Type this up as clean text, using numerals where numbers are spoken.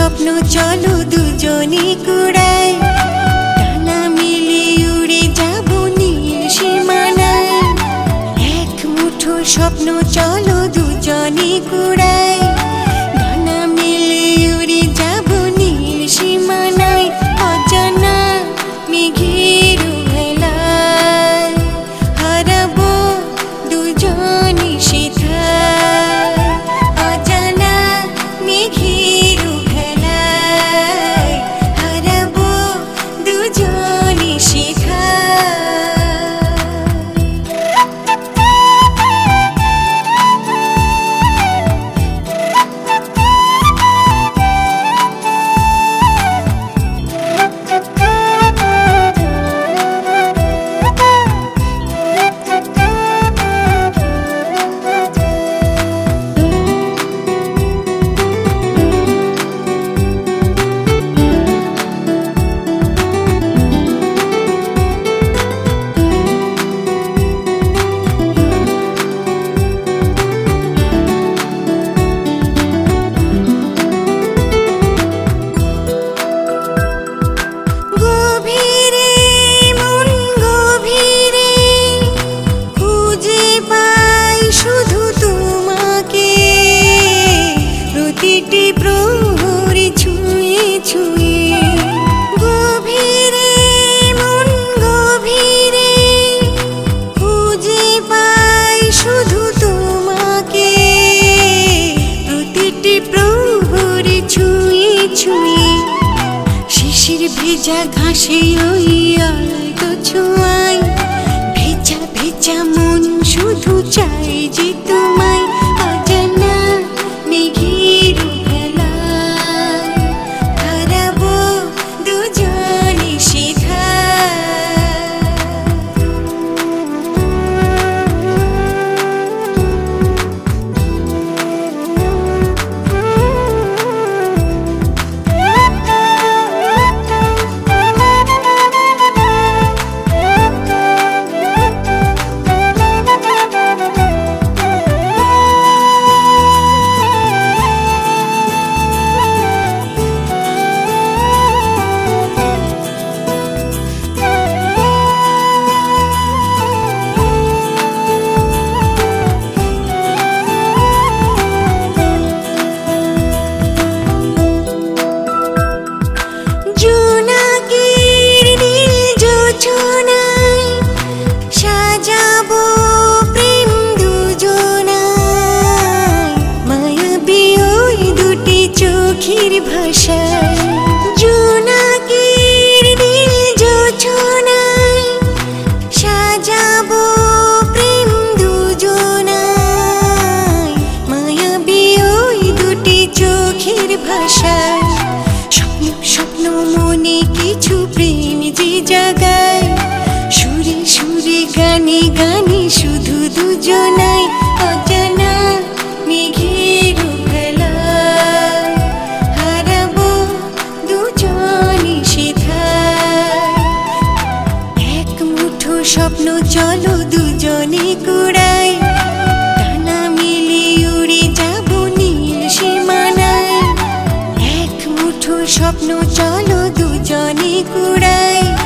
স্বপ্ন চলো দুজনে কুড়াই, ডানা মিলে উড়ে যাব নীল সীমানায়। এক মুঠো স্বপ্ন চলো দুজনে কুড়াই, ডানা মিলে উড়ে যাব নীল সীমানায়। অজানা মেঘের ভেলায় হারাবো দুজনে সেথায়। অজানা মেঘের ভেলায় হারাবো দুজনে সেথায়। শিশির ভেজা ঘাসে ওই আলতো ছোঁয়ায় ভেজা ভেজা মন শুধু চাই যে তোমায়। অজানা মেঘের ভেলায় হারাবো দুজনে সেথায়। ভাষায় জোনাকির নীল জোছনায় সাজাবো প্রেম দুজনায়। মায়াবী ওই দুটি চোখের ভাষায় স্বপ্ন স্বপ্ন মনে কিছু প্রেম যে জাগায়। সুরে সুরে গানে গানে শুধু দুজনায়। অজানা মেঘের ভেলায় হারাবো দুজনে সেথায়। এক মুঠো স্বপ্ন চলো দুজনে কুড়াই, ডানা মিলে উড়ে যাব নীল সীমানায়। এক মুঠো স্বপ্ন চলো দুজনে কুড়াই।